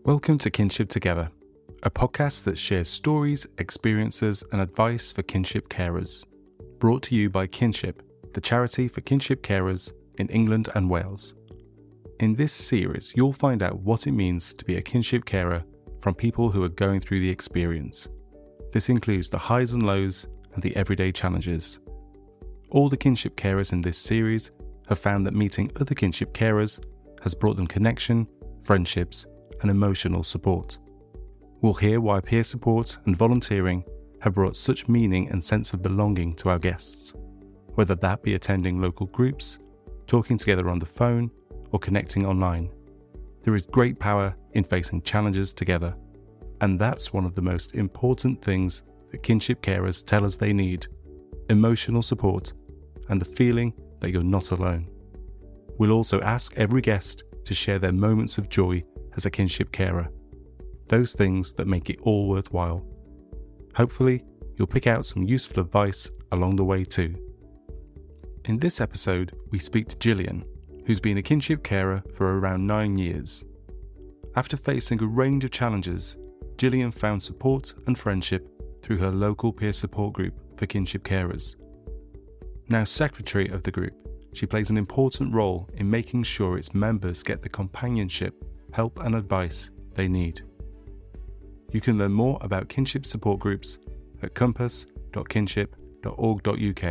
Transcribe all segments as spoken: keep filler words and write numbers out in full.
Welcome to Kinship Together, a podcast that shares stories, experiences and advice for kinship carers. Brought to you by Kinship, the charity for kinship carers in England and Wales. In this series, you'll find out what it means to be a kinship carer from people who are going through the experience. This includes the highs and lows and the everyday challenges. All the kinship carers in this series have found that meeting other kinship carers has brought them connection, friendships, and emotional support. We'll hear why peer support and volunteering have brought such meaning and sense of belonging to our guests, whether that be attending local groups, talking together on the phone, or connecting online. There is great power in facing challenges together, and that's one of the most important things that kinship carers tell us they need: emotional support and the feeling that you're not alone. We'll also ask every guest to share their moments of joy as a kinship carer, those things that make it all worthwhile. Hopefully, you'll pick out some useful advice along the way too. In this episode, we speak to Gillian, who's been a kinship carer for around nine years. After facing a range of challenges, Gillian found support and friendship through her local peer support group for kinship carers. Now secretary of the group, she plays an important role in making sure its members get the companionship, help and advice they need. You can learn more about kinship support groups at compass dot kinship dot org dot uk.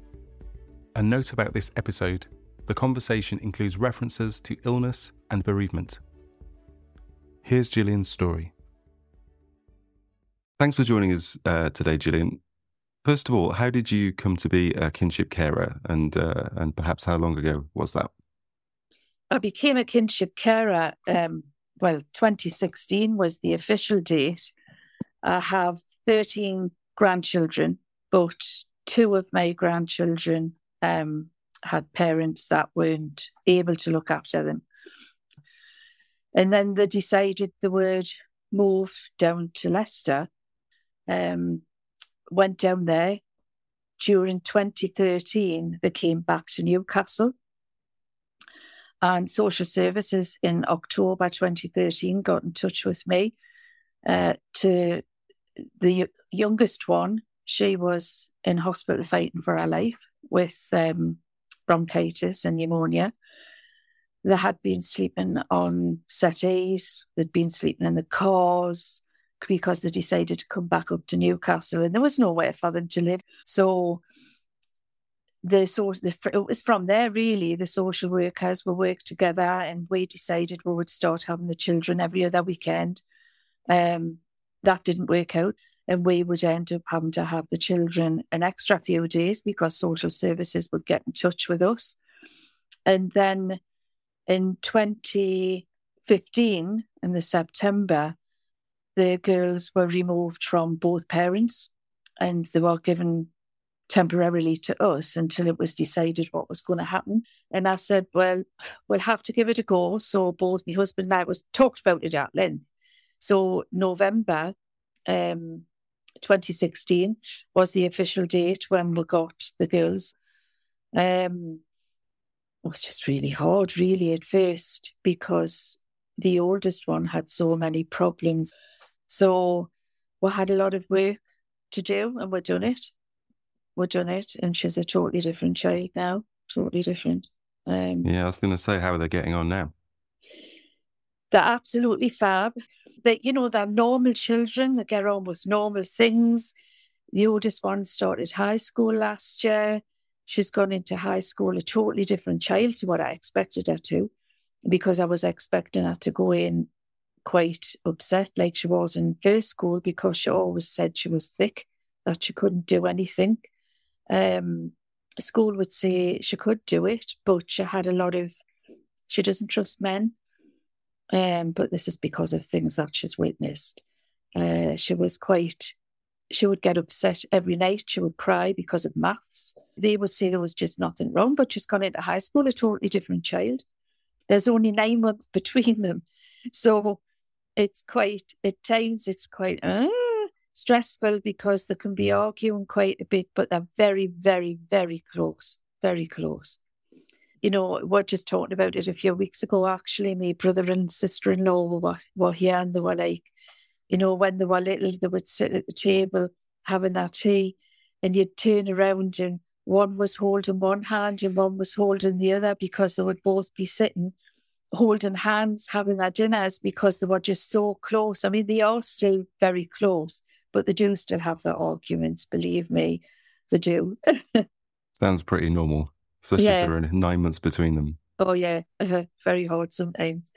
A note about this episode: the conversation includes references to illness and bereavement. Here's Gillian's story. Thanks for joining us uh, today, Gillian. First of all, how did you come to be a kinship carer, and uh, and perhaps how long ago was that? I became a kinship carer, um, well, twenty sixteen was the official date. I have thirteen grandchildren, but two of my grandchildren um, had parents that weren't able to look after them. And then they decided they would move down to Leicester. Um, went down there. During twenty thirteen, they came back to Newcastle. And social services in October twenty thirteen got in touch with me. Uh, to the youngest one, she was in hospital fighting for her life with um, bronchitis and pneumonia. They had been sleeping on settees, they'd been sleeping in the cars because they decided to come back up to Newcastle, and there was nowhere for them to live. So the so the, it was from there, really, the social workers will work together, and we decided we would start having the children every other weekend. Um, that didn't work out, and we would end up having to have the children an extra few days because social services would get in touch with us. And then in twenty fifteen, in the September, the girls were removed from both parents, and they were given temporarily to us until it was decided what was going to happen. And I said, well, we'll have to give it a go. So both my husband and I was talked about it at length. So November um, twenty sixteen was the official date when we got the girls. Um, it was just really hard, really, at first, because the oldest one had so many problems. So we had a lot of work to do, and we've done it. We've done it, and she's a totally different child now, totally different. Um, yeah, I was going to say, how are they getting on now? They're absolutely fab. They, you know, they're normal children. They get on with normal things. The oldest one started high school last year. She's gone into high school, a totally different child to what I expected her to, because I was expecting her to go in quite upset like she was in first school, because she always said she was thick, that she couldn't do anything. Um, school would say she could do it, but she had a lot of, she doesn't trust men. Um, but this is because of things that she's witnessed. Uh, she was quite, she would get upset every night. She would cry because of maths. They would say there was just nothing wrong, but she's gone into high school, a totally different child. There's only nine months between them. So it's quite, at times it's quite uh, stressful, because they can be arguing quite a bit, but they're very, very, very close, very close. you know, we're just talking about it a few weeks ago, actually. My brother and sister-in-law were, were here, and they were like, you know, when they were little, they would sit at the table having their tea, and you'd turn around and one was holding one hand and one was holding the other, because they would both be sitting holding hands, having their dinners, because they were just so close. I mean, they are still very close, but they do still have their arguments, believe me, they do. Sounds pretty normal, especially Yeah. if there are nine months between them. Oh, yeah, uh, very hard sometimes.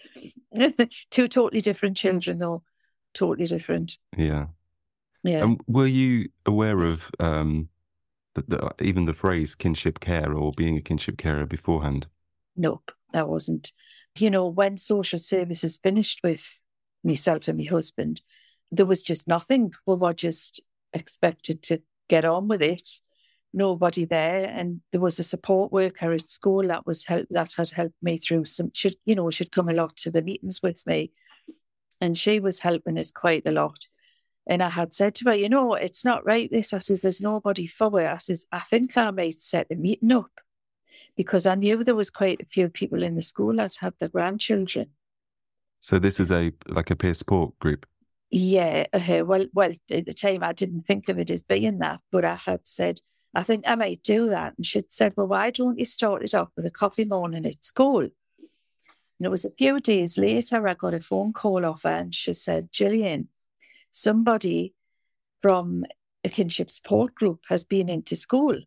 Two totally different children, though. Totally different. Yeah. Yeah. And were you aware of um, the, the, even the phrase kinship care or being a kinship carer beforehand? Nope, I wasn't. You know, when social services finished with myself and my husband, there was just nothing. We were just expected to get on with it. Nobody there, and there was a support worker at school that was help that had helped me through some. Should you know, she'd come a lot to the meetings with me, and she was helping us quite a lot. And I had said to her, you know, it's not right. This, I says, there's nobody for her. I says, I think I might set a meeting up, because I knew there was quite a few people in the school that had their grandchildren. So this is a like a peer support group? Yeah. Uh, well, well, at the time I didn't think of it as being that, but I had said, I think I might do that. And she'd said, well, why don't you start it off with a coffee morning at school? And it was a few days later, I got a phone call off her, and she said, Gillian, somebody from a kinship support group has been into school.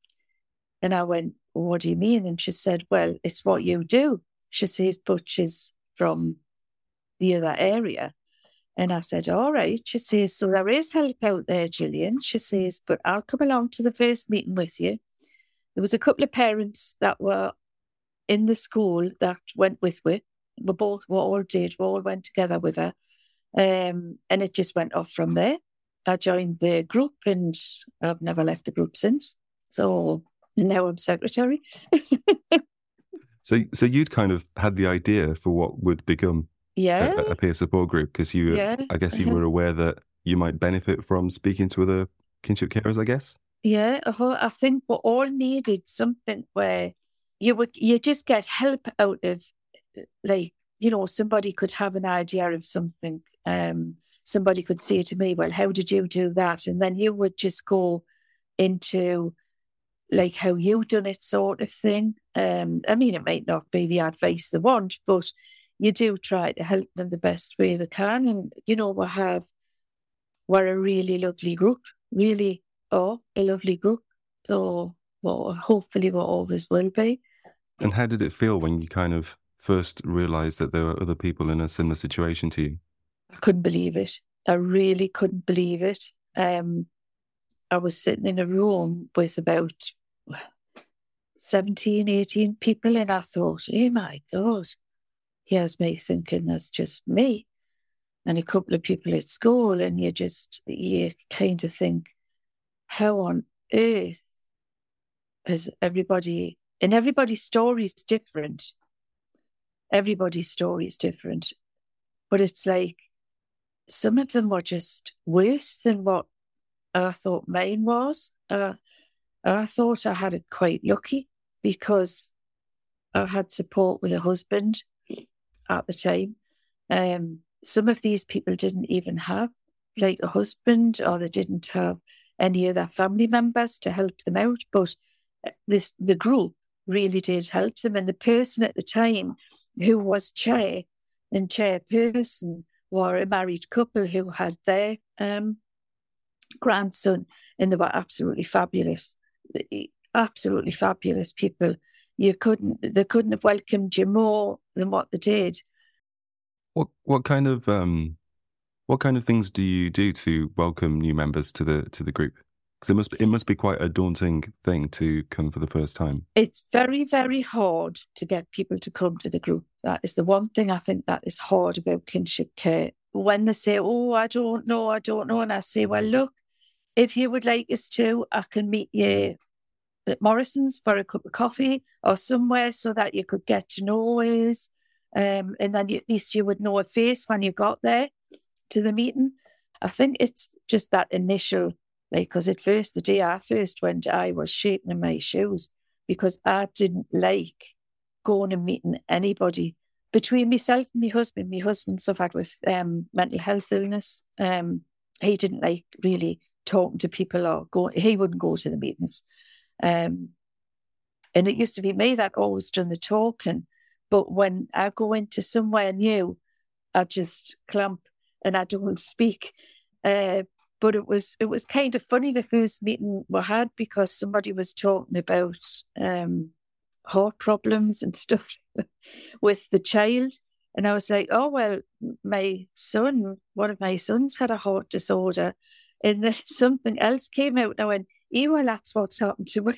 And I went, what do you mean? And she said, well, it's what you do. She says, but she's from the other area. And I said, all right. She says, so there is help out there, Gillian. She says, but I'll come along to the first meeting with you. There was a couple of parents that were in the school that went with me. We both, we all did. We all went together with her. Um, and it just went off from there. I joined the group, and I've never left the group since. So now I'm secretary. so, so you'd kind of had the idea for what would become yeah. a, a peer support group, because you, yeah. I guess, you were aware that you might benefit from speaking to other kinship carers, I guess. Yeah, uh-huh. I think we all needed something where you would you just get help out of, like, you know, somebody could have an idea of something. Um, somebody could say to me, well, how did you do that? And then you would just go into like how you done it, sort of thing. Um, I mean, it might not be the advice they want, but you do try to help them the best way they can. And, you know, we have, we're a really lovely group, really are a lovely group. So, well, hopefully we always will be. And how did it feel when you kind of first realised that there were other people in a similar situation to you? I couldn't believe it. I really couldn't believe it. Um, I was sitting in a room with about seventeen, eighteen people, and I thought, oh my God, here's me thinking that's just me. And a couple of people at school, and you just, you kind of think, how on earth is everybody, and everybody's story is different. Everybody's story is different. But it's like, some of them were just worse than what I thought mine was. Uh, I thought I had it quite lucky, because I had support with a husband at the time. Um, some of these people didn't even have like a husband, or they didn't have any other family members to help them out. But this the group really did help them. And the person at the time who was chair and chairperson were a married couple who had their um, grandson, and they were absolutely fabulous, absolutely fabulous people. You couldn't, they couldn't have welcomed you more than what they did. What what kind of um, what kind of things do you do to welcome new members to the to the group? Because it must it must be quite a daunting thing to come for the first time. It's very, very hard to get people to come to the group. That is the one thing I think that is hard about kinship care. When they say, oh, I don't know, I don't know. And I say, well, look, if you would like us to, I can meet you at Morrison's for a cup of coffee or somewhere, so that you could get to know us. Um, and then you, at least you would know a face when you got there to the meeting. I think it's just that initial, like, because at first, the day I first went, I was shaking in my shoes, because I didn't like going and meeting anybody. Between myself and my husband, my husband suffered with um, mental health illness. Um, he didn't like really talking to people or go. He wouldn't go to the meetings. Um, and it used to be me that always done the talking. But when I go into somewhere new, I just clamp and I don't speak. Uh, but it was it was kind of funny the first meeting we had, because somebody was talking about um, heart problems and stuff with the child. And I was like, oh, well, my son, one of my sons had a heart disorder. And then something else came out. And I went, yeah, well, that's what's happened to me.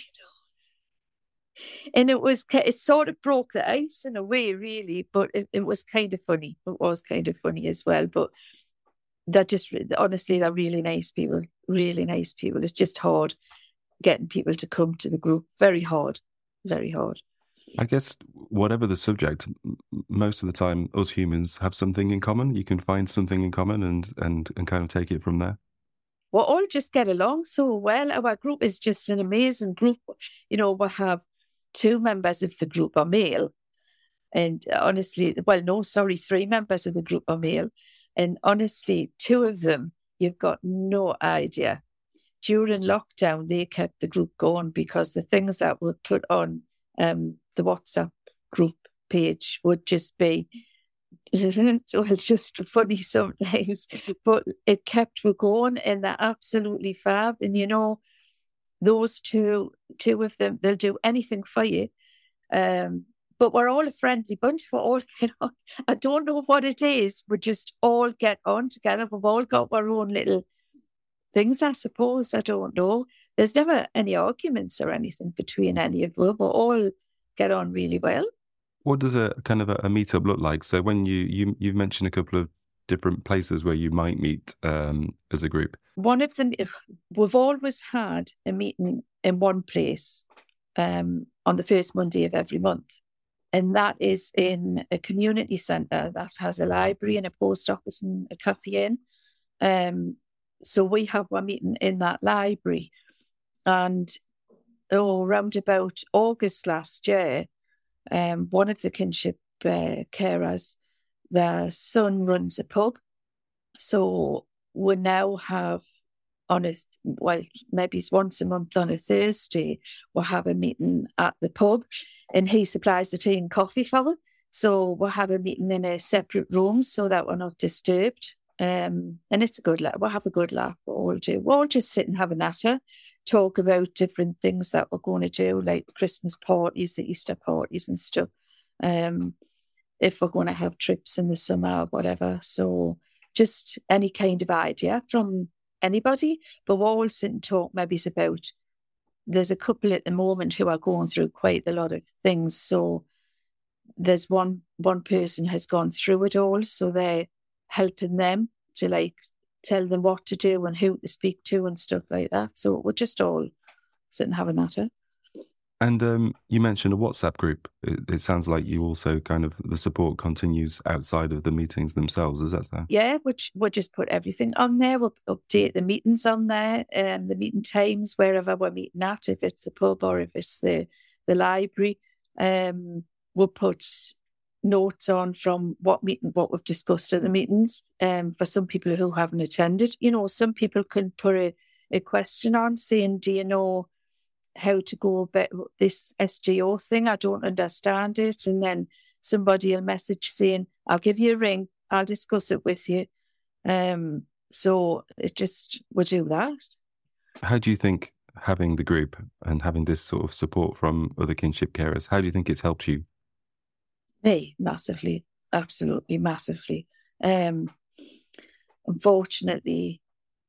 And it was, it sort of broke the ice in a way, really, but it, it was kind of funny. It was kind of funny as well. But they're just, honestly, they're really nice people, really nice people. It's just hard getting people to come to the group. Very hard, very hard. I guess whatever the subject, most of the time, us humans have something in common. You can find something in common and, and, and kind of take it from there. We all just get along so well. Our group is just an amazing group. You know, we have two members of the group are male. And honestly, well, no, sorry, three members of the group are male. And honestly, two of them, you've got no idea. During lockdown, they kept the group going, because the things that were put on um, the WhatsApp group page would just be, well, just funny sometimes, but it kept me going, and they're absolutely fab. And, you know, those two, two of them, they'll do anything for you. Um, but we're all a friendly bunch. We're all, you know, I don't know what it is. We just all get on together. We've all got our own little things, I suppose. I don't know. There's never any arguments or anything between any of us. We all get on really well. What does a kind of a, a meetup look like? So when you, you, you've mentioned a couple of different places where you might meet um, as a group. One of them, we've always had a meeting in one place um, on the first Monday of every month. And that is in a community centre that has a library and a post office and a cafe in. Um, so we have one meeting in that library. And oh, around about August last year, um, one of the kinship uh, carers, their son runs a pub. So we now have on a, well, maybe it's once a month on a Thursday, we'll have a meeting at the pub, and he supplies the tea and coffee for them. So we'll have a meeting in a separate room so that we're not disturbed. Um, and it's a good laugh. We'll have a good laugh. We'll all do. We'll all just sit and have a natter, talk about different things that we're going to do, like Christmas parties, the Easter parties and stuff. Um, if we're going to have trips in the summer or whatever. So just any kind of idea from anybody, but we'll all sit and talk maybe it's about, there's a couple at the moment who are going through quite a lot of things. So there's one, one person has gone through it all. So they're helping them to like tell them what to do and who to speak to and stuff like that. So we're just all sit and have a natter. And um, you mentioned a WhatsApp group. It, it sounds like you also kind of, the support continues outside of the meetings themselves. Is that so? Yeah, which we'll just put everything on there. We'll update the meetings on there, and um, the meeting times, wherever we're meeting at, if it's the pub or if it's the, the library. Um, we'll put notes on from what meeting, what we've discussed at the meetings. Um, for some people who haven't attended, you know, some people can put a, a question on saying, do you know how to go about this S G O thing? I don't understand it. And then somebody will message saying, I'll give you a ring, I'll discuss it with you. Um, so it just, we'll do that. How do you think having the group and having this sort of support from other kinship carers, how do you think it's helped you? Me, massively, absolutely massively. Um, unfortunately,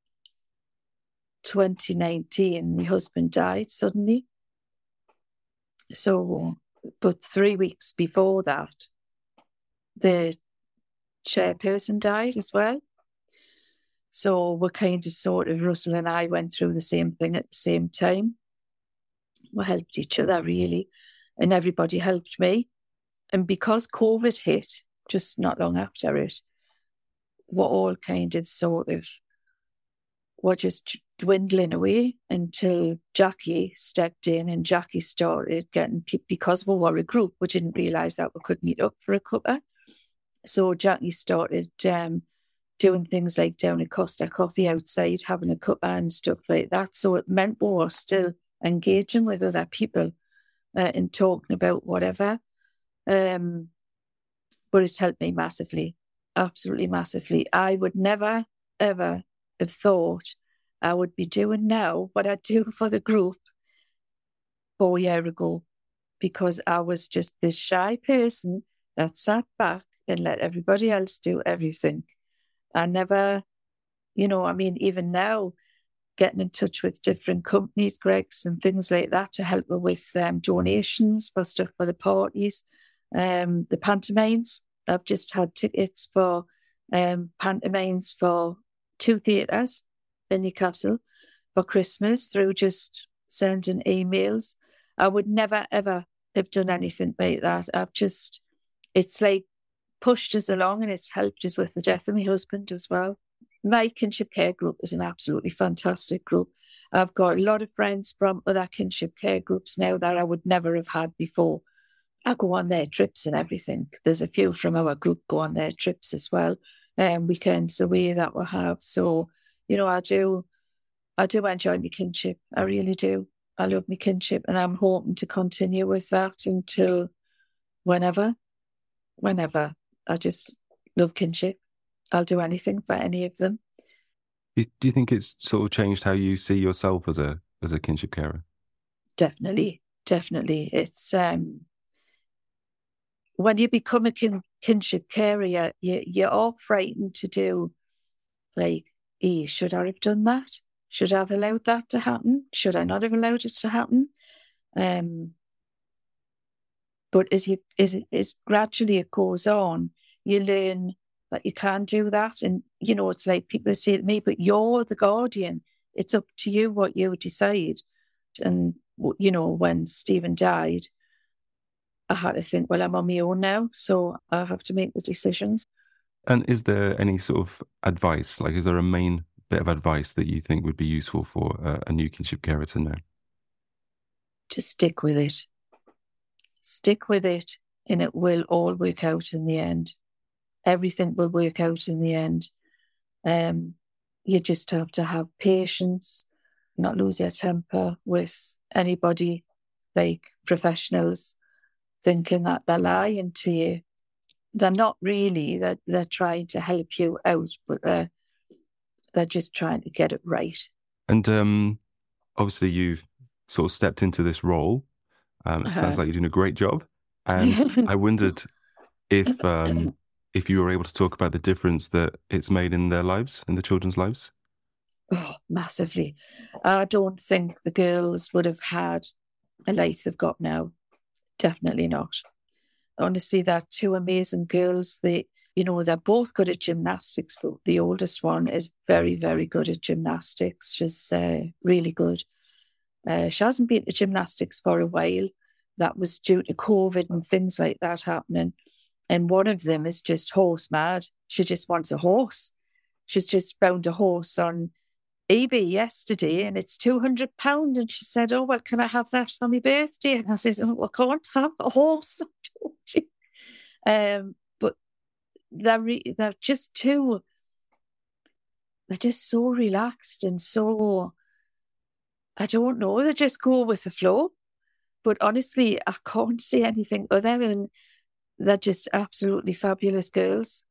twenty nineteen, my husband died suddenly. So, but three weeks before that, the chairperson died as well. So we're kind of sort of, Russell and I went through the same thing at the same time. We helped each other really, and everybody helped me. And because COVID hit just not long after it, we're all kind of sort of were just dwindling away until Jackie stepped in, and Jackie started getting, because we were a group, we didn't realise that we could meet up for a cuppa. So Jackie started um, doing things like down at Costa Coffee outside, having a cuppa and stuff like that. So it meant we were still engaging with other people uh, and talking about whatever. Um, but it's helped me massively, absolutely massively. I would never, ever have thought I would be doing now what I do for the group four years ago, because I was just this shy person that sat back and let everybody else do everything. I never, you know, I mean, even now, getting in touch with different companies, Greggs and things like that, to help me with um, donations for stuff for the parties, um, the pantomimes. I've just had tickets for um, pantomimes for two theatres in Newcastle for Christmas through just sending emails. I would never, ever have done anything like that. I've just, it's like pushed us along, and it's helped us with the death of my husband as well. My kinship care group is an absolutely fantastic group. I've got a lot of friends from other kinship care groups now that I would never have had before. I go on their trips and everything. There's a few from our group go on their trips as well, um, weekends away that we have. So, you know, I do, I do enjoy my kinship. I really do. I love my kinship, and I'm hoping to continue with that until whenever, whenever. I just love kinship. I'll do anything for any of them. Do you think it's sort of changed how you see yourself as a as a kinship carer? Definitely, definitely. It's um, when you become a kin- kinship carer, you, you, you're all frightened to do, like, eh, should I have done that? Should I have allowed that to happen? Should I not have allowed it to happen? Um, but as you as, as gradually it goes on, you learn that you can do that. And, you know, it's like people say to me, but you're the guardian. It's up to you what you decide. And, you know, when Stephen died, I had to think, well, I'm on my own now, so I have to make the decisions. And is there any sort of advice, like is there a main bit of advice that you think would be useful for a, a new kinship carer to know? Just stick with it. Stick with it, and it will all work out in the end. Everything will work out in the end. Um, you just have to have patience, not lose your temper with anybody, like professionals, thinking that they're lying to you. They're not really. They're, they're trying to help you out, but they're, they're just trying to get it right. And um, obviously you've sort of stepped into this role. Um, it uh-huh. sounds like you're doing a great job. And I wondered if um, if you were able to talk about the difference that it's made in their lives, in the children's lives. Oh, massively. I don't think the girls would have had a life they've got now. Definitely not. Honestly, they're two amazing girls. They, you know, they're both good at gymnastics, but the oldest one is very, very good at gymnastics. She's uh, really good. Uh, she hasn't been to gymnastics for a while. That was due to COVID and things like that happening. And one of them is just horse mad. She just wants a horse. She's just found a horse on eBay yesterday, and it's two hundred pounds. And she said, oh, well, can I have that for my birthday? And I said, oh, well, I can't have a horse. um, but they're, re- they're just too, they're just so relaxed and so, I don't know, they just go with the flow. But honestly, I can't say anything other than they're just absolutely fabulous girls.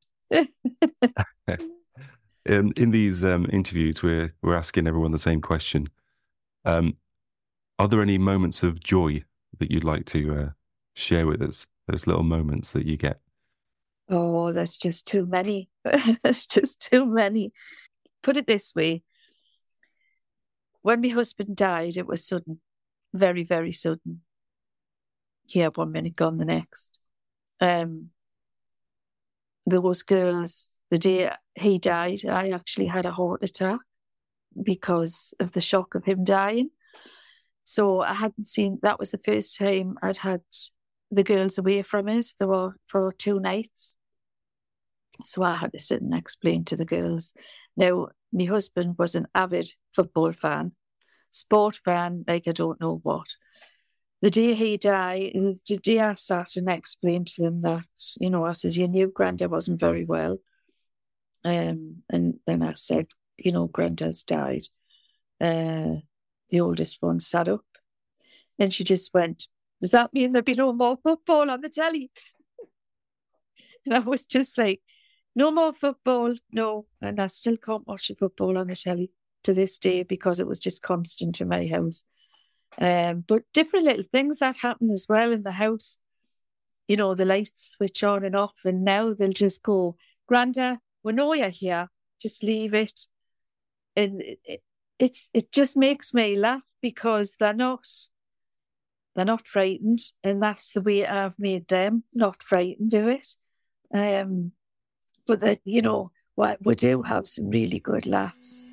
in, in these um, interviews, we're we're asking everyone the same question. Um, are there any moments of joy that you'd like to uh, share with us? Those little moments that you get? Oh, there's just too many. There's just too many. Put it this way. When my husband died, it was sudden. Very, very sudden. Here one minute, gone the next. Um, those girls, the day he died, I actually had a heart attack because of the shock of him dying. So I hadn't seen, that was the first time I'd had the girls away from us. They were for two nights. So I had to sit and explain to the girls. Now, my husband was an avid football fan, sport fan, like I don't know what. The day he died, the day I sat and explained to him that, you know, I says, you knew Granda wasn't very well. Um, and then I said, you know, Granda's died. Uh, the oldest one sat up. And she just went, does that mean there'll be no more football on the telly? And I was just like, no more football, no. And I still can't watch the football on the telly to this day because it was just constant in my house. Um, but different little things that happen as well in the house. You know, the lights switch on and off, and now they'll just go, Granda, we know you're here, just leave it. And it, it, it's it just makes me laugh because they're not they're not frightened, and that's the way I've made them not frightened of it. Um, but that, you know, we, we do have some really good laughs.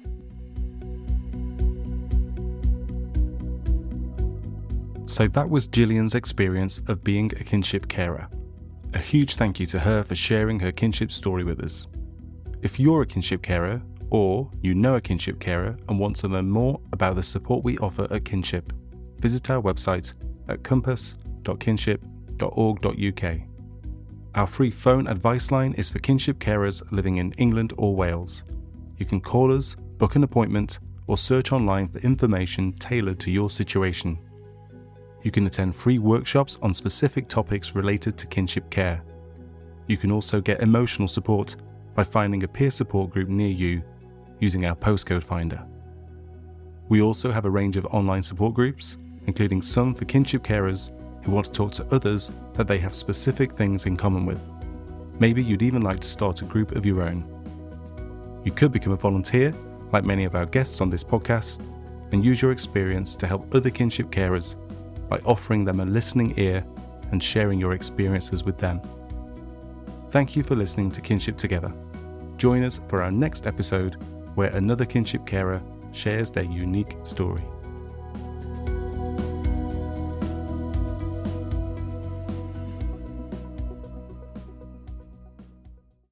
So that was Gillian's experience of being a kinship carer. A huge thank you to her for sharing her kinship story with us. If you're a kinship carer, or you know a kinship carer and want to learn more about the support we offer at Kinship, visit our website at compass dot kinship dot org dot U K. Our free phone advice line is for kinship carers living in England or Wales. You can call us, book an appointment, or search online for information tailored to your situation. You can attend free workshops on specific topics related to kinship care. You can also get emotional support by finding a peer support group near you using our postcode finder. We also have a range of online support groups, including some for kinship carers who want to talk to others that they have specific things in common with. Maybe you'd even like to start a group of your own. You could become a volunteer, like many of our guests on this podcast, and use your experience to help other kinship carers by offering them a listening ear and sharing your experiences with them. Thank you for listening to Kinship Together. Join us for our next episode where another kinship carer shares their unique story.